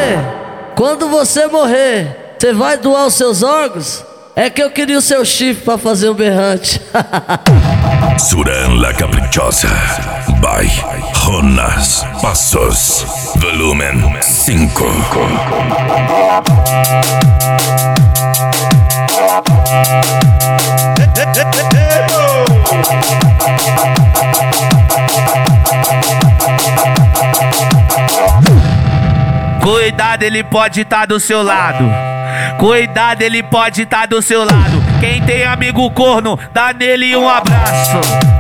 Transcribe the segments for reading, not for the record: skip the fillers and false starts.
Aê, quando você morrer, você vai doar os seus órgãos? É que eu queria o seu chifre pra fazer um berrante. Suran La Caprichosa by Jonas Passos, volumen 5. Cuidado, ele pode estar do seu lado. Cuidado, ele pode estar do seu lado. Quem tem amigo corno, dá nele um abraço.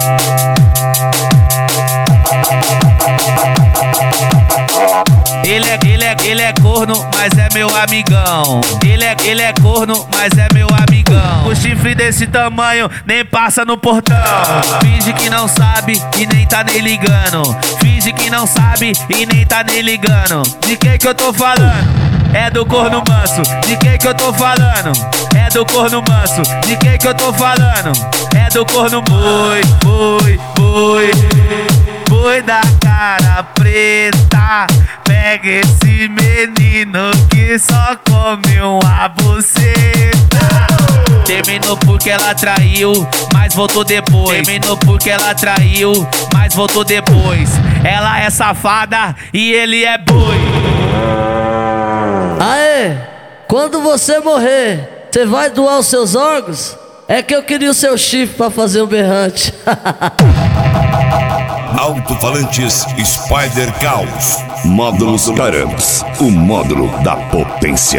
Ele é corno, mas é meu amigão. Ele é corno, mas é meu amigão. O chifre desse tamanho nem passa no portão. Finge que não sabe e nem tá nem ligando. Finge que não sabe e nem tá nem ligando. De que eu tô falando? É do corno manso. De que eu tô falando? É do corno manso. De que eu tô falando? É do corno boi, boi, boi. Boi da cara preta. Pega esse menino que só come uma buceta. Terminou porque ela traiu, mas voltou depois. Terminou porque ela traiu, mas voltou depois. Ela é safada e ele é boi. Aê, quando você morrer, você vai doar os seus órgãos? É que eu queria o seu chifre pra fazer um berrante. Alto-falantes Spider Caos. Módulos Caramps, o módulo da potência.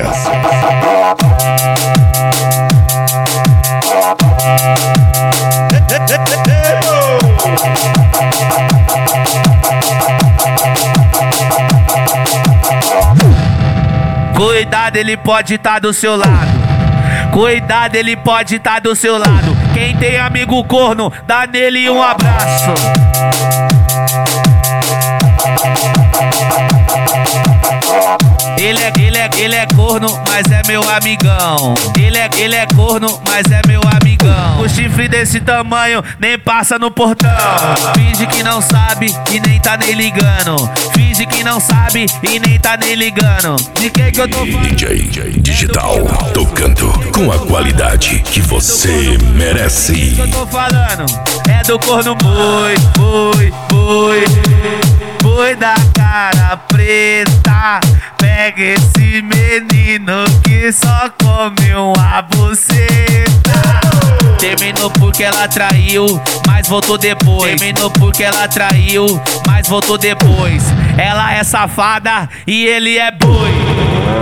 Cuidado, ele pode estar do seu lado. Cuidado, ele pode estar do seu lado. Quem tem amigo corno, dá nele um abraço. Ele é corno, mas é meu amigão. Ele é corno, mas é meu amigão. O chifre desse tamanho nem passa no portão. Finge que não sabe e nem tá nem ligando. Finge que não sabe e nem tá nem ligando. De que eu tô falando? DJ Digital, tocando com a qualidade que você merece. De que eu tô falando? É do corno boi, boi, boi. Boi da cara preta. Pega esse menino que só come uma buceta. Terminou porque ela traiu, mas voltou depois. Terminou porque ela traiu, mas voltou depois. Ela é safada e ele é boi.